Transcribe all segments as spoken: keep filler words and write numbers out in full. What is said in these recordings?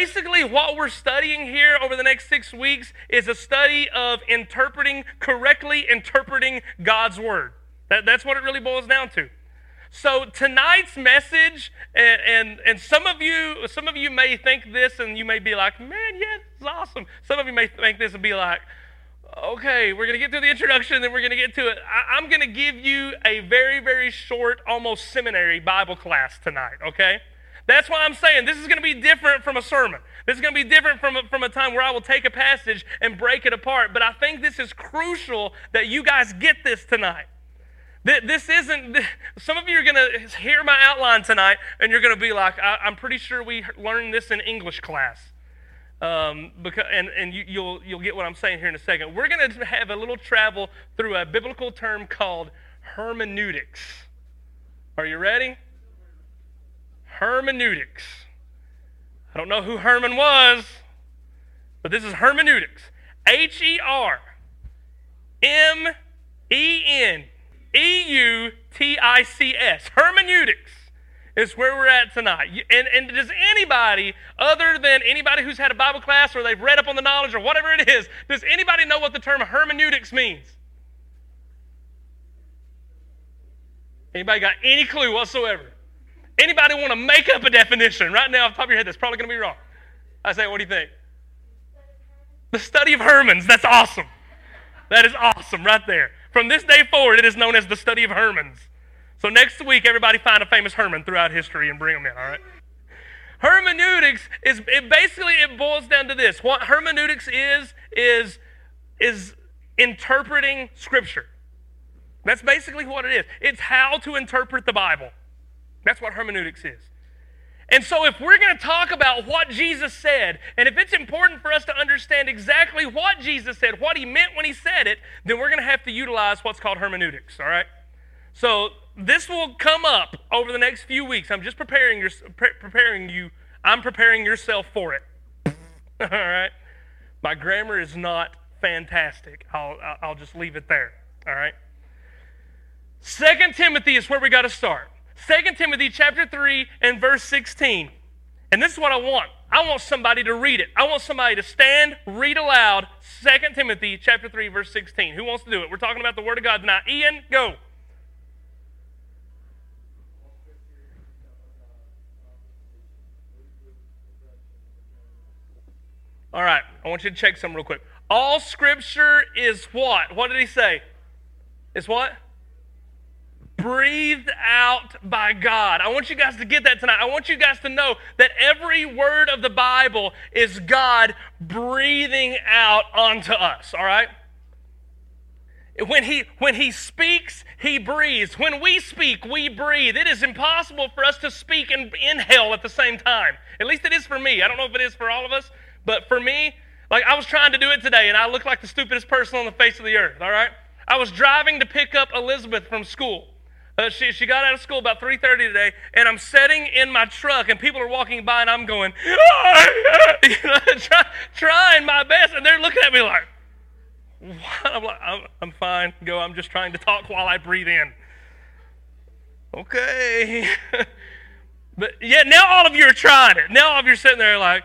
basically what we're studying here over the next six weeks is a study of interpreting, correctly interpreting God's Word. That, that's what it really boils down to. So tonight's message, and, and and some of you some of you may think this and you may be like, man, yeah, it's awesome. Some of you may think this and be like, okay, we're going to get through the introduction and then we're going to get to it. I, I'm going to give you a very, very short, almost seminary Bible class tonight, okay? That's why I'm saying this is going to be different from a sermon. This is going to be different from a, from a time where I will take a passage and break it apart. But I think this is crucial that you guys get this tonight. This isn't, some of you are going to hear my outline tonight and you're going to be like, I, I'm pretty sure we learned this in English class. Um, because, and and you, you'll, you'll get what I'm saying here in a second. We're going to have a little travel through a biblical term called hermeneutics. Are you ready? Hermeneutics. I don't know who Herman was, but this is hermeneutics. H E R M E N E U T I C S. Hermeneutics is where we're at tonight. And, and does anybody, other than anybody who's had a Bible class or they've read up on the knowledge or whatever it is, does anybody know what the term hermeneutics means? Anybody got any clue whatsoever? Anybody want to make up a definition right now off the top of your head that's probably going to be wrong? I say, what do you think? The study of Hermans. That's awesome. That is awesome right there. From this day forward, it is known as the study of Hermans. So next week, everybody find a famous Herman throughout history and bring them in, all right? Hermeneutics is, it basically, it boils down to this. What hermeneutics is, is, is interpreting Scripture. That's basically what it is. It's how to interpret the Bible. That's what hermeneutics is. And so if we're going to talk about what Jesus said, and if it's important for us to understand exactly what Jesus said, what he meant when he said it, then we're going to have to utilize what's called hermeneutics, all right? So this will come up over the next few weeks. I'm just preparing, your, pre- preparing you. I'm preparing yourself for it, all right? My grammar is not fantastic. I'll, I'll just leave it there, all right? Second Timothy is where we got to start. Second Timothy chapter three and verse sixteen. And this is what I want. I want somebody to read it. I want somebody to stand, read aloud Second Timothy chapter three, verse sixteen. Who wants to do it? We're talking about the Word of God tonight. Ian, go. All right. I want you to check something real quick. All Scripture is what? What did he say? Is what? Breathed out by God. I want you guys to get that tonight. I want you guys to know that every word of the Bible is God breathing out onto us, all right? When he, when he speaks, he breathes. When we speak, we breathe. It is impossible for us to speak and inhale at the same time. At least it is for me. I don't know if it is for all of us, but for me, like I was trying to do it today, and I look like the stupidest person on the face of the earth, all right? I was driving to pick up Elizabeth from school. Uh, she, she got out of school about three thirty today, and I'm sitting in my truck, and people are walking by, and I'm going, you know, try, trying my best, and they're looking at me like, what? I'm like, I'm, I'm fine. Go, I'm just trying to talk while I breathe in. Okay. But yeah, now all of you are trying it. Now all of you are sitting there like,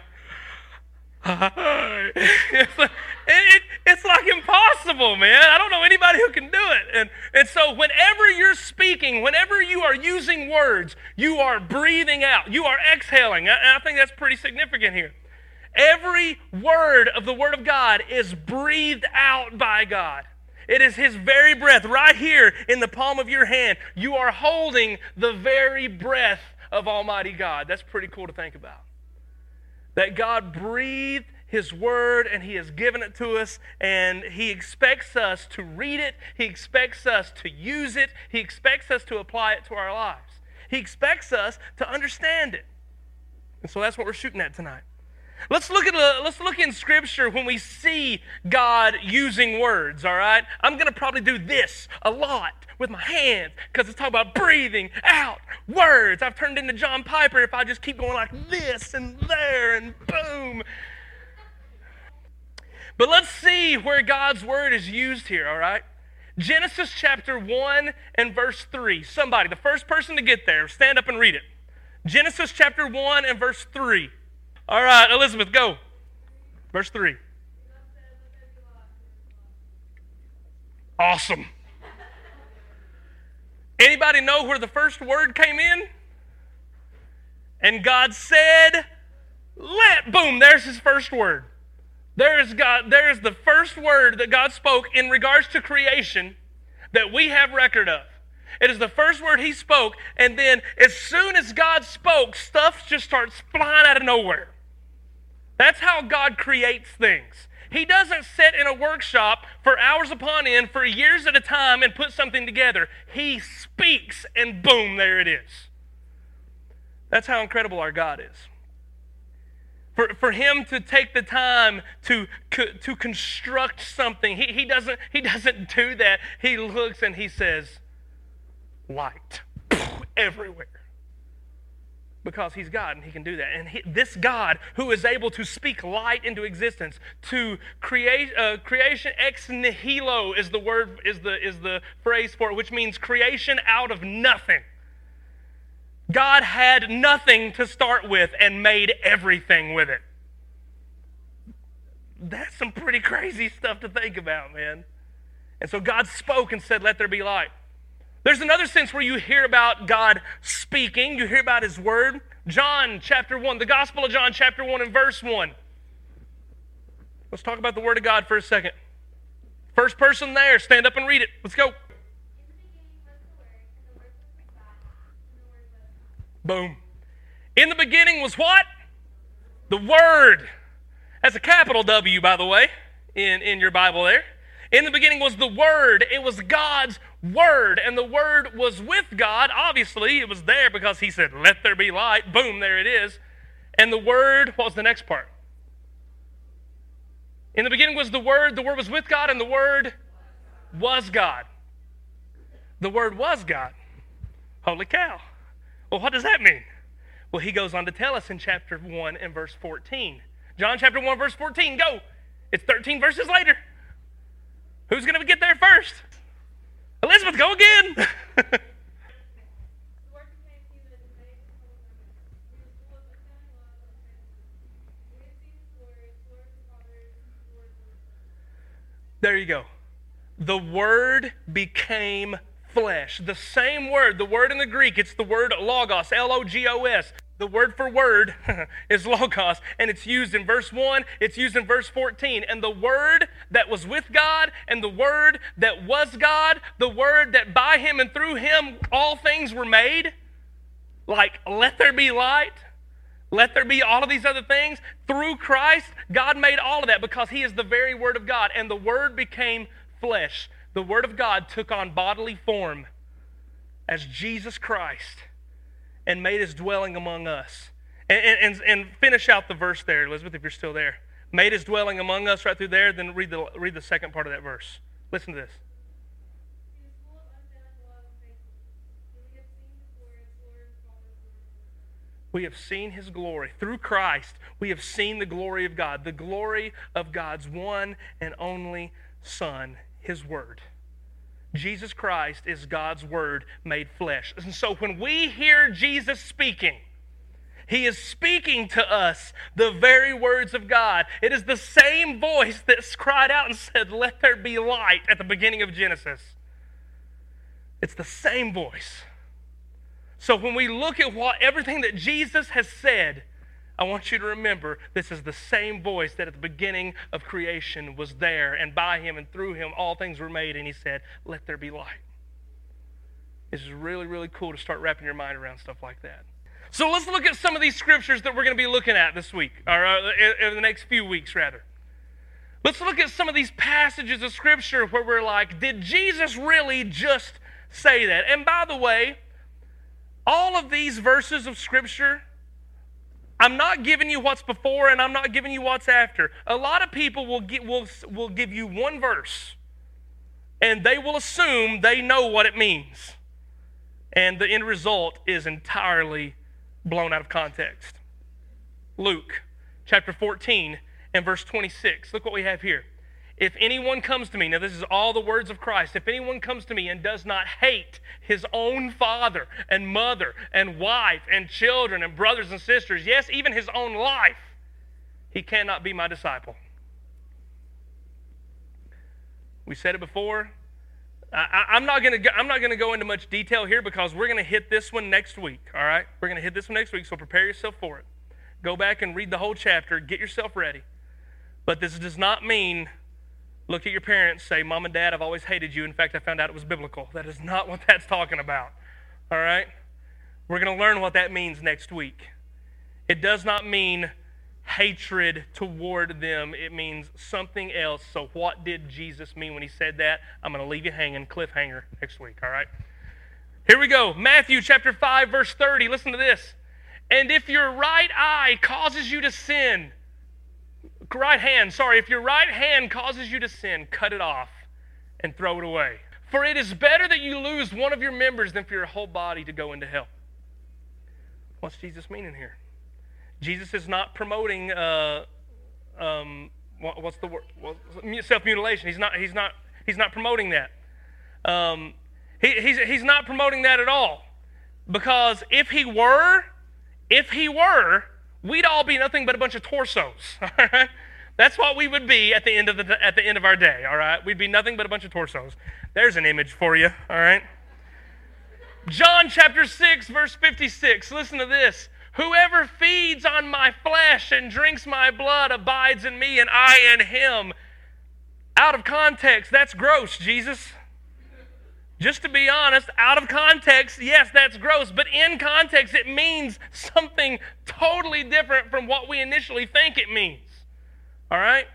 it's, like, it, it's like impossible, man. I don't know anybody who can do it. And, and so whenever you're speaking, whenever you are using words, you are breathing out. You are exhaling. And I think that's pretty significant here. Every word of the Word of God is breathed out by God. It is His very breath right here in the palm of your hand. You are holding the very breath of Almighty God. That's pretty cool to think about. That God breathed His Word and He has given it to us, and He expects us to read it. He expects us to use it. He expects us to apply it to our lives. He expects us to understand it. And so that's what we're shooting at tonight. Let's look at a, let's look in Scripture when we see God using words, all right? I'm going to probably do this a lot with my hands because it's talking about breathing out words. I've turned into John Piper if I just keep going like this and there and boom. But let's see where God's word is used here, all right? Genesis chapter one and verse three. Somebody, the first person to get there, stand up and read it. Genesis chapter one and verse three. All right, Elizabeth, go. Verse three. Awesome. Anybody know where the first word came in? And God said, let, boom, there's his first word. There's God, there's the first word that God spoke in regards to creation that we have record of. It is the first word he spoke, and then as soon as God spoke, stuff just starts flying out of nowhere. That's how God creates things. He doesn't sit in a workshop for hours upon end, for years at a time, and put something together. He speaks, and boom, there it is. That's how incredible our God is. For, for him to take the time to, to construct something, he, he, doesn't, he doesn't do that. He looks and he says, light everywhere. Because he's God and he can do that. And he, this God who is able to speak light into existence, to create uh, creation ex nihilo is the word, is the, is the phrase for it, which means creation out of nothing. God had nothing to start with and made everything with it. That's some pretty crazy stuff to think about, man. And so God spoke and said, let there be light. There's another sense where you hear about God speaking. You hear about his word. John chapter one, the Gospel of John chapter one and verse one. Let's talk about the word of God for a second. First person there, stand up and read it. Let's go. Boom. In the beginning was what? The Word. That's a capital W, by the way, in, in your Bible there. In the beginning was the Word. It was God's Word. And the Word was with God. Obviously, it was there because he said, let there be light. Boom, there it is. And the Word, what was the next part? In the beginning was the Word. The Word was with God, and the Word was God. The Word was God. Holy cow. Well, what does that mean? Well, he goes on to tell us in chapter one and verse fourteen. John chapter one, verse fourteen, go. It's thirteen verses later. Who's going to get there first? Elizabeth, go again. There you go. The Word became flesh. The same word, the word in the Greek, it's the word logos, L O G O S. The word for word is logos, and it's used in verse one, it's used in verse fourteen. And the Word that was with God, and the Word that was God, the Word that by him and through him all things were made, like let there be light, let there be all of these other things. Through Christ, God made all of that because he is the very Word of God. And the Word became flesh. The Word of God took on bodily form as Jesus Christ and made his dwelling among us. And, and, and finish out the verse there, Elizabeth, if you're still there. Made his dwelling among us right through there, then read the, read the second part of that verse. Listen to this. We have seen his glory. Through Christ, we have seen the glory of God, the glory of God's one and only Son, his Word. Jesus Christ is God's Word made flesh. And so when we hear Jesus speaking, he is speaking to us the very words of God. It is the same voice that cried out and said, let there be light at the beginning of Genesis. It's the same voice. So when we look at what everything that Jesus has said, I want you to remember this is the same voice that at the beginning of creation was there, and by him and through him all things were made, and he said, let there be light. This is really, really cool to start wrapping your mind around stuff like that. So let's look at some of these scriptures that we're going to be looking at this week, or uh, in the next few weeks, rather. Let's look at some of these passages of Scripture where we're like, did Jesus really just say that? And by the way, all of these verses of Scripture, I'm not giving you what's before and I'm not giving you what's after. A lot of people will, get, will, will give you one verse and they will assume they know what it means. And the end result is entirely blown out of context. Luke chapter fourteen and verse twenty-six. Look what we have here. If anyone comes to me, now this is all the words of Christ, if anyone comes to me and does not hate his own father and mother and wife and children and brothers and sisters, yes, even his own life, he cannot be my disciple. We said it before. I, I'm not going to I'm not going to go into much detail here because we're going to hit this one next week, all right? We're going to hit this one next week, so prepare yourself for it. Go back and read the whole chapter. Get yourself ready. But this does not mean look at your parents, say, Mom and Dad, I've always hated you. In fact, I found out it was biblical. That is not what that's talking about, all right? We're going to learn what that means next week. It does not mean hatred toward them. It means something else. So what did Jesus mean when he said that? I'm going to leave you hanging, cliffhanger next week, all right? Here we go. Matthew chapter five, verse thirty. Listen to this. And if your right eye causes you to sin, right hand, sorry, if your right hand causes you to sin, cut it off and throw it away. For it is better that you lose one of your members than for your whole body to go into hell. What's Jesus meaning here? Jesus is not promoting uh, um, what, what's the word? Well, self-mutilation. He's not. He's not. He's not promoting that. Um, he, he's he's not promoting that at all. Because if he were, if he were, we'd all be nothing but a bunch of torsos. All right? That's what we would be at the end of the at the end of our day. All right, we'd be nothing but a bunch of torsos. There's an image for you. All right. John chapter six, verse fifty-six. Listen to this. Whoever feeds on my flesh and drinks my blood abides in me and I in him. Out of context, that's gross, Jesus. Just to be honest, out of context, yes, that's gross. But in context, it means something totally different from what we initially think it means. All right?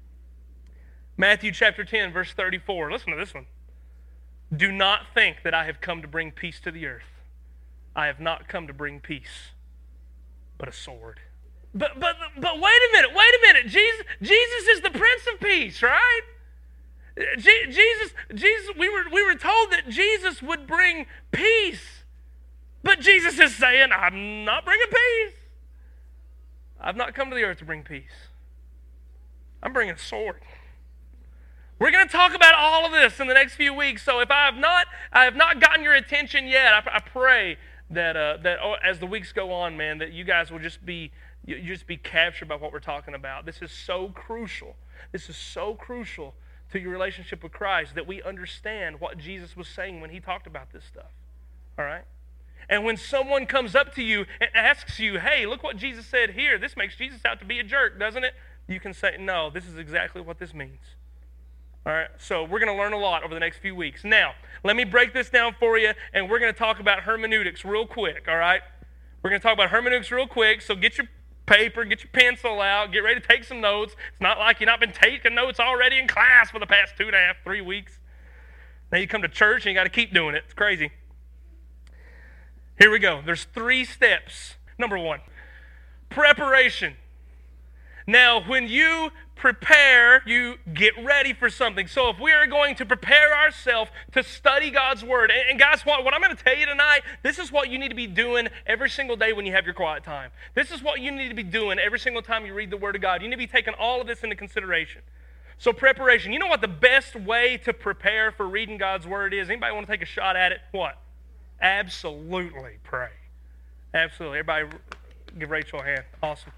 Matthew chapter ten, verse thirty-four. Listen to this one. Do not think that I have come to bring peace to the earth. I have not come to bring peace, but a sword. But but but wait a minute, wait a minute. Jesus Jesus is the Prince of Peace, right? Je- Jesus Jesus we were we were told that Jesus would bring peace. But Jesus is saying, I'm not bringing peace. I've not come to the earth to bring peace. I'm bringing a sword. We're going to talk about all of this in the next few weeks. So if I have not I have not gotten your attention yet, I, I pray that uh, that oh, as the weeks go on, man, that you guys will just be you, you just be captured by what we're talking about. This is so crucial. This is so crucial to your relationship with Christ that we understand what Jesus was saying when he talked about this stuff. All right? And when someone comes up to you and asks you, hey, look what Jesus said here. This makes Jesus out to be a jerk, doesn't it? You can say, no, this is exactly what this means. All right, so we're going to learn a lot over the next few weeks. Now, let me break this down for you, and we're going to talk about hermeneutics real quick, all right? We're going to talk about hermeneutics real quick, so get your paper, get your pencil out, get ready to take some notes. It's not like you've not been taking notes already in class for the past two and a half, three weeks. Now you come to church, and you got to keep doing it. It's crazy. Here we go. There's three steps. Number one, preparation. Now, when you prepare, you get ready for something. So if we are going to prepare ourselves to study God's Word, and, and guys, what, what I'm going to tell you tonight, this is what you need to be doing every single day when you have your quiet time. This is what you need to be doing every single time you read the Word of God. You need to be taking all of this into consideration. So preparation. You know what the best way to prepare for reading God's Word is? Anybody want to take a shot at it? What? Absolutely pray. Absolutely. Everybody give Rachel a hand. Awesome.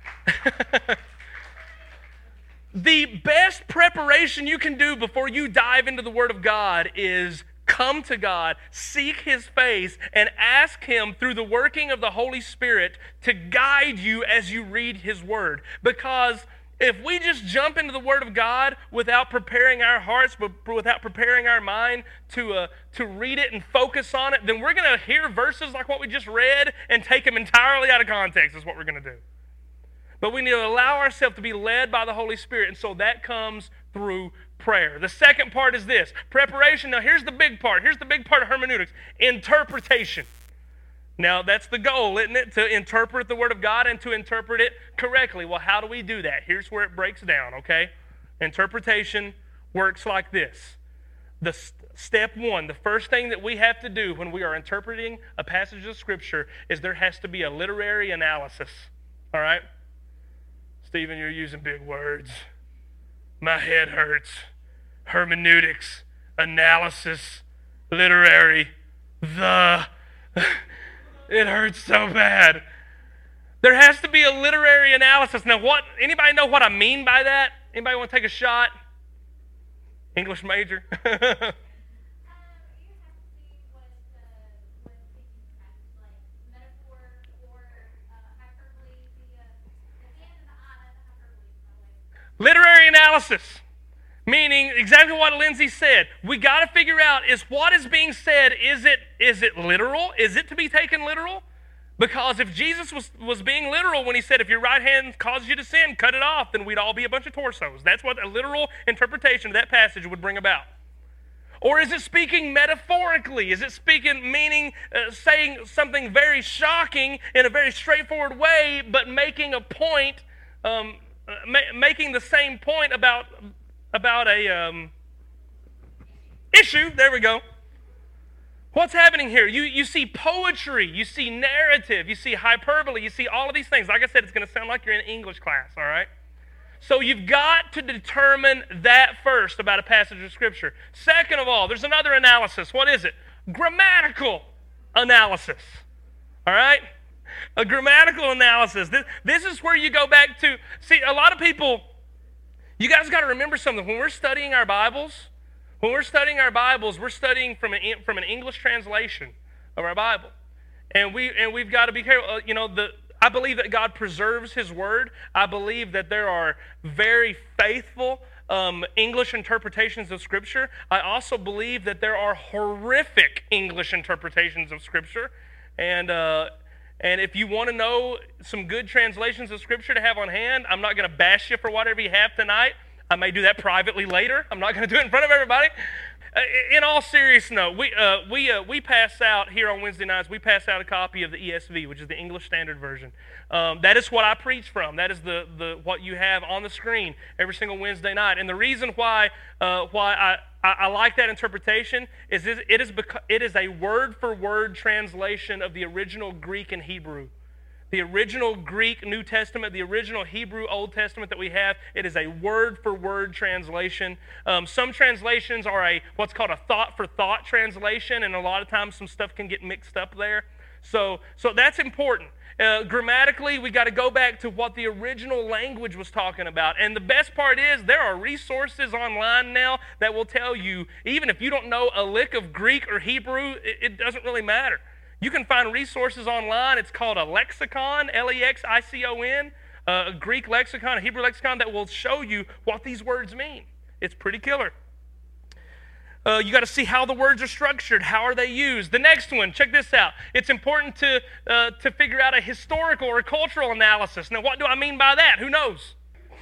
The best preparation you can do before you dive into the Word of God is come to God, seek His face, and ask Him through the working of the Holy Spirit to guide you as you read His Word. Because if we just jump into the Word of God without preparing our hearts, but without preparing our mind to uh, to read it and focus on it, then we're going to hear verses like what we just read and take them entirely out of context is what we're going to do. But we need to allow ourselves to be led by the Holy Spirit, and so that comes through prayer. The second part is this, preparation. Now here's the big part. Here's the big part of hermeneutics, interpretation. Now that's the goal, isn't it? To interpret the Word of God and to interpret it correctly. Well, how do we do that? Here's where it breaks down, okay? Interpretation works like this. The st- step one, the first thing that we have to do when we are interpreting a passage of Scripture is there has to be a literary analysis, all right? Stephen, you're using big words. My head hurts. Hermeneutics, analysis, literary, the. It hurts so bad. There has to be a literary analysis. Now, what? Anybody know what I mean by that? Anybody want to take a shot? English major? Literary analysis, meaning exactly what Lindsay said. We got to figure out, is what is being said, is it is it literal? Is it to be taken literal? Because if Jesus was, was being literal when he said, if your right hand causes you to sin, cut it off, then we'd all be a bunch of torsos. That's what a literal interpretation of that passage would bring about. Or is it speaking metaphorically? Is it speaking, meaning, uh, saying something very shocking in a very straightforward way, but making a point, um, ma- making the same point about, about a um, issue? There we go. What's happening here? You, you see poetry, you see narrative, you see hyperbole, you see all of these things. Like I said, it's going to sound like you're in English class, all right? So you've got to determine that first about a passage of Scripture. Second of all, there's another analysis. What is it? Grammatical analysis, all right? A grammatical analysis. This, this is where you go back to, see, a lot of people, you guys got to remember something. When we're studying our Bibles, When we're studying our Bibles, we're studying from an from an English translation of our Bible, and we and we've got to be careful. Uh, you know, the I believe that God preserves His Word. I believe that there are very faithful um, English interpretations of Scripture. I also believe that there are horrific English interpretations of Scripture, and uh, and if you want to know some good translations of Scripture to have on hand, I'm not going to bash you for whatever you have tonight. I may do that privately later. I'm not going to do it in front of everybody. Uh, in all seriousness, no, we uh, we uh, we pass out here on Wednesday nights. We pass out a copy of the E S V, which is the English Standard Version. Um, that is what I preach from. That is the the what you have on the screen every single Wednesday night. And the reason why uh, why I, I, I like that interpretation is it is because it is a word for word translation of the original Greek and Hebrew. The original Greek New Testament, the original Hebrew Old Testament that we have, it is a word-for-word translation. Um, some translations are a what's called a thought-for-thought translation, and a lot of times some stuff can get mixed up there. So, so that's important. Uh, grammatically, we got to go back to what the original language was talking about. And the best part is there are resources online now that will tell you, even if you don't know a lick of Greek or Hebrew, it, it doesn't really matter. You can find resources online. It's called a lexicon, L E X I C O N, uh, a Greek lexicon, a Hebrew lexicon that will show you what these words mean. It's pretty killer. Uh, you got to see how the words are structured. How are they used? The next one, check this out. It's important to, uh, to figure out a historical or cultural analysis. Now, what do I mean by that? Who knows?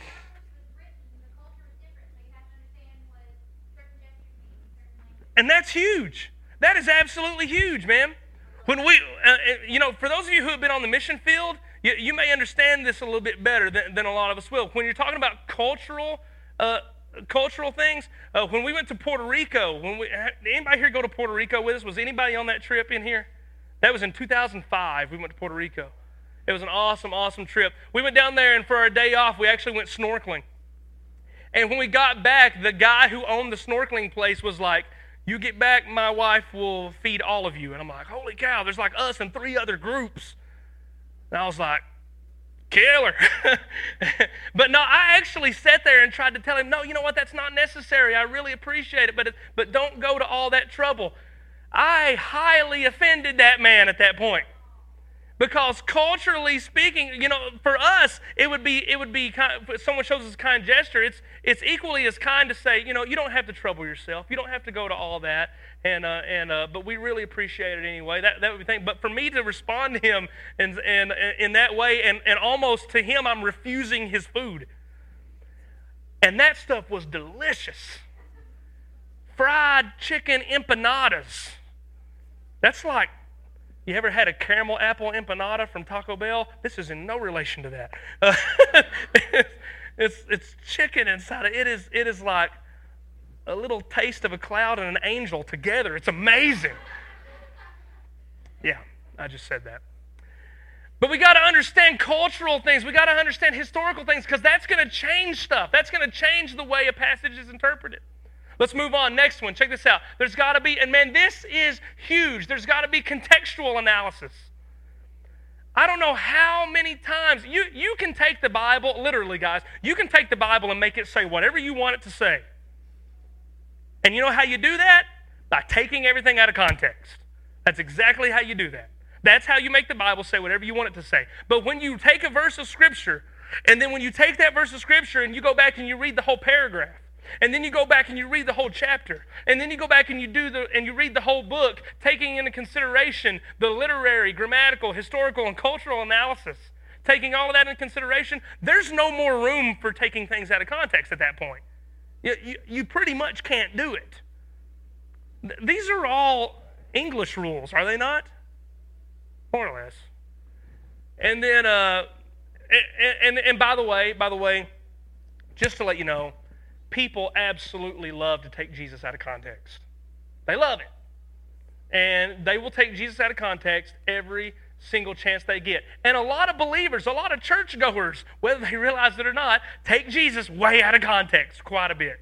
And that's huge. That is absolutely huge, man. When we, uh, you know, for those of you who have been on the mission field, you, you may understand this a little bit better than, than a lot of us will. When you're talking about cultural, uh, cultural things, uh, when we went to Puerto Rico, when we, anybody here go to Puerto Rico with us? Was anybody on that trip in here? That was in two thousand five. We went to Puerto Rico. It was an awesome, awesome trip. We went down there, and for our day off, we actually went snorkeling. And when we got back, the guy who owned the snorkeling place was like, "You get back, my wife will feed all of you." And I'm like, holy cow, there's like us and three other groups. And I was like, killer. But no, I actually sat there and tried to tell him, no, you know what, that's not necessary. I really appreciate it, but, it, but don't go to all that trouble. I highly offended that man at that point. Because culturally speaking, you know, for us, it would be, it would be kind of, if someone shows us a kind gesture, it's it's equally as kind to say, you know, you don't have to trouble yourself. You don't have to go to all that. And uh, and uh, but we really appreciate it anyway. That that would be the thing. But for me to respond to him in, in, in that way, and, and almost to him, I'm refusing his food. And that stuff was delicious. Fried chicken empanadas. That's like, you ever had a caramel apple empanada from Taco Bell? This is in no relation to that. Uh, it's, it's it's chicken inside it. It is it is like a little taste of a cloud and an angel together. It's amazing. Yeah, I just said that. But we got to understand cultural things. We got to understand historical things, because that's going to change stuff. That's going to change the way a passage is interpreted. Let's move on. Next one. Check this out. There's got to be, and man, this is huge. There's got to be contextual analysis. I don't know how many times, you, you can take the Bible, literally guys, you can take the Bible and make it say whatever you want it to say. And you know how you do that? By taking everything out of context. That's exactly how you do that. That's how you make the Bible say whatever you want it to say. But when you take a verse of Scripture, and then when you take that verse of Scripture and you go back and you read the whole paragraph, and then you go back and you read the whole chapter, and then you go back and you do the and you read the whole book, taking into consideration the literary, grammatical, historical, and cultural analysis, taking all of that into consideration, there's no more room for taking things out of context at that point. You, you, you pretty much can't do it. Th- these are all English rules, are they not? More or less. And then, uh, and, and and by the way, by the way, just to let you know, people absolutely love to take Jesus out of context. They love it. And they will take Jesus out of context every single chance they get. And a lot of believers, a lot of churchgoers, whether they realize it or not, take Jesus way out of context quite a bit.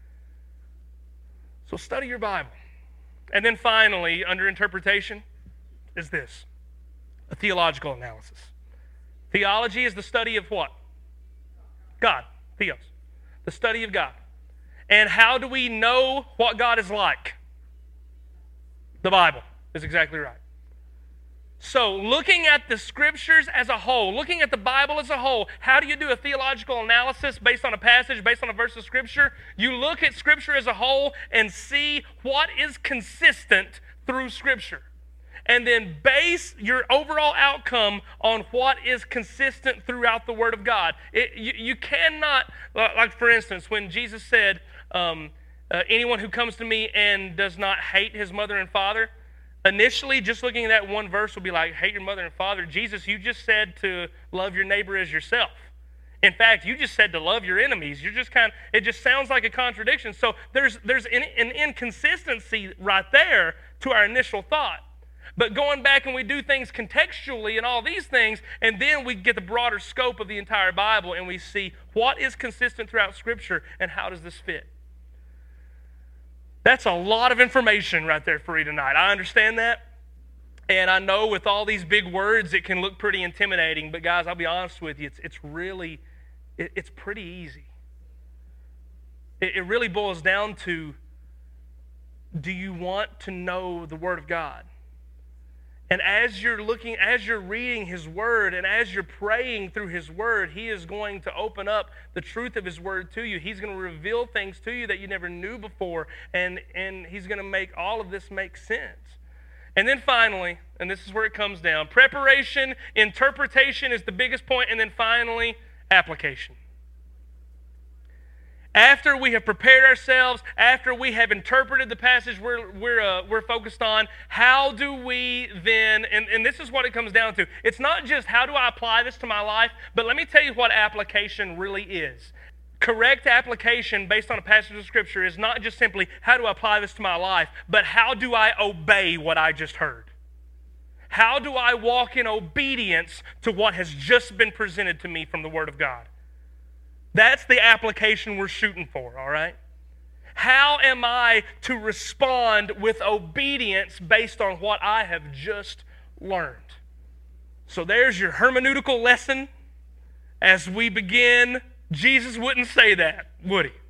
So study your Bible. And then finally, under interpretation, is this: a theological analysis. Theology is the study of what? God. Theos. The study of God. And how do we know what God is like? The Bible is exactly right. So, looking at the Scriptures as a whole, looking at the Bible as a whole, how do you do a theological analysis based on a passage, based on a verse of Scripture? You look at Scripture as a whole and see what is consistent through Scripture. And then base your overall outcome on what is consistent throughout the Word of God. It, you, you cannot, like for instance, when Jesus said, um, uh, anyone who comes to me and does not hate his mother and father, initially, just looking at that one verse will be like, hate your mother and father. Jesus, you just said to love your neighbor as yourself. In fact, you just said to love your enemies. You're just kind of, it just sounds like a contradiction. So there's, there's an, an inconsistency right there to our initial thought. But going back and we do things contextually and all these things, and then we get the broader scope of the entire Bible and we see what is consistent throughout Scripture and how does this fit. That's a lot of information right there for you tonight. I understand that. And I know with all these big words, it can look pretty intimidating. But guys, I'll be honest with you, it's, it's really, it, it's pretty easy. It, it really boils down to, do you want to know the Word of God? And as you're looking, as you're reading His Word, and as you're praying through His Word, He is going to open up the truth of His Word to you. He's going to reveal things to you that you never knew before, and, and He's going to make all of this make sense. And then finally, and this is where it comes down, preparation, interpretation is the biggest point, and then finally, application. After we have prepared ourselves, after we have interpreted the passage we're, we're, uh, we're focused on, how do we then, and, and this is what it comes down to. It's not just how do I apply this to my life, but let me tell you what application really is. Correct application based on a passage of Scripture is not just simply how do I apply this to my life, but how do I obey what I just heard? How do I walk in obedience to what has just been presented to me from the Word of God? That's the application we're shooting for, all right? How am I to respond with obedience based on what I have just learned? So there's your hermeneutical lesson as we begin. Jesus wouldn't say that, would he?